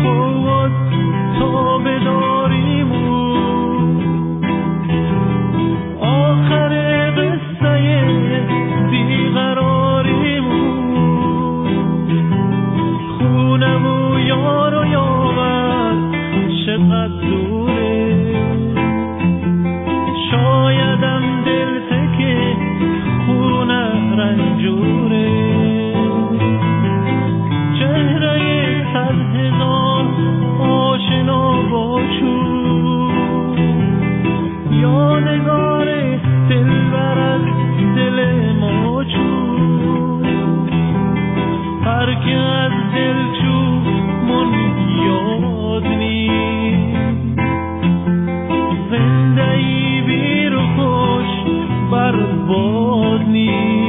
خود تا بداریمون آخر قصه بیقراریمون خونم و یار و یاور چقدر دوره شایدم دل تکه خونه رنجوره چهره 100,000 آشنا با چوب یا نگار دلبر از دل ما چوب هر که از دل چوب من یاد نیست زندگی بیر و خوش برباد نیست